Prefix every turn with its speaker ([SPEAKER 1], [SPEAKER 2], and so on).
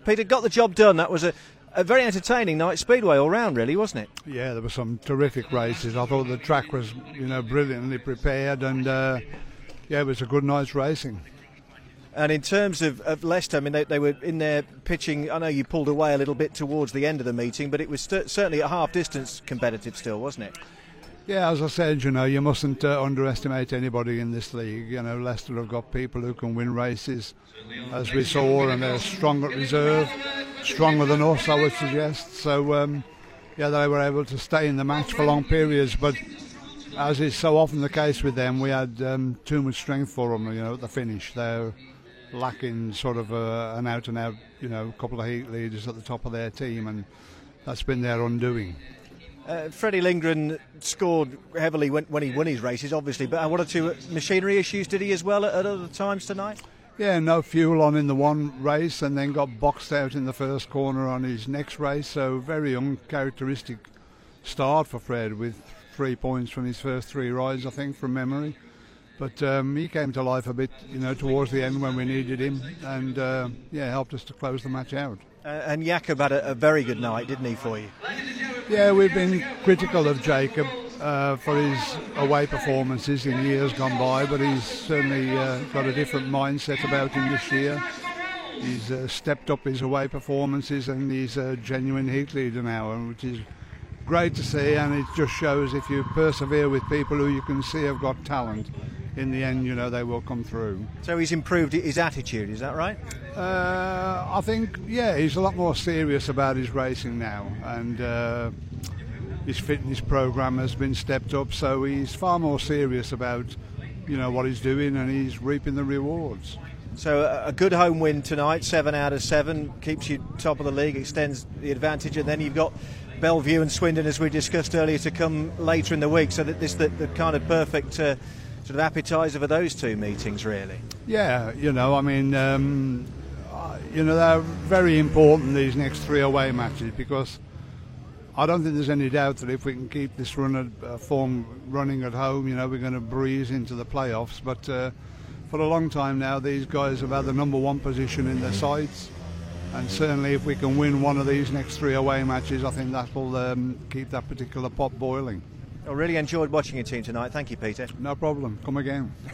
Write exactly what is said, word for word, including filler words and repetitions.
[SPEAKER 1] Peter, got the job done. That was a, a very entertaining night Speedway all round, really, wasn't it?
[SPEAKER 2] Yeah, there were some terrific races. I thought the track was, you know, brilliantly prepared, and uh, yeah, it was a good night's racing.
[SPEAKER 1] And in terms of, of Leicester, I mean, they, they were in there pitching. I know you pulled away a little bit towards the end of the meeting, but it was st- certainly at half distance competitive still, wasn't it?
[SPEAKER 2] Yeah, as I said, you know, you mustn't uh, underestimate anybody in this league. You know, Leicester have got people who can win races, as we saw, and they're strong at reserve, stronger than us, I would suggest. So, um, yeah, they were able to stay in the match for long periods, but as is so often the case with them, we had um, too much strength for them, you know, at the finish. They're lacking sort of uh, an out-and-out, you know, couple of heat leaders at the top of their team, and that's been their undoing.
[SPEAKER 1] Uh, Freddie Lindgren scored heavily when, when he won his races, obviously, but one or two machinery issues did he as well at, at other times tonight?
[SPEAKER 2] Yeah, no fuel on in the one race, and then got boxed out in the first corner on his next race, so very uncharacteristic start for Fred, with three points from his first three rides, I think, from memory. But um, he came to life a bit, you know, towards the end when we needed him, and uh, yeah, helped us to close the match out.
[SPEAKER 1] Uh, and Jakob had a, a very good night, didn't he, for you?
[SPEAKER 2] Yeah, we've been critical of Jakob uh, for his away performances in years gone by, but he's certainly uh, got a different mindset about him this year. He's uh, stepped up his away performances, and he's a genuine heat leader now, which is great to see, and it just shows if you persevere with people who you can see have got talent, in the end, you know, they will come through.
[SPEAKER 1] So he's improved his attitude, is that right?
[SPEAKER 2] Uh, I think, yeah, he's a lot more serious about his racing now, and uh, his fitness program has been stepped up, so he's far more serious about, you know, what he's doing, and he's reaping the rewards.
[SPEAKER 1] So a, a good home win tonight, seven out of seven, keeps you top of the league, extends the advantage, and then you've got Bellevue and Swindon, as we discussed earlier, to come later in the week, so that this the, the kind of perfect uh, sort of appetizer for those two meetings, really.
[SPEAKER 2] Yeah, you know, I mean, um, uh, you know, they're very important, these next three away matches, because I don't think there's any doubt that if we can keep this run at, uh, form running at home, you know, we're going to breeze into the playoffs. But uh, for a long time now, these guys have had the number one position in their sights, and certainly if we can win one of these next three away matches, I think that will um, keep that particular pot boiling.
[SPEAKER 1] I really enjoyed watching your team tonight. Thank you, Peter.
[SPEAKER 2] No problem. Come again.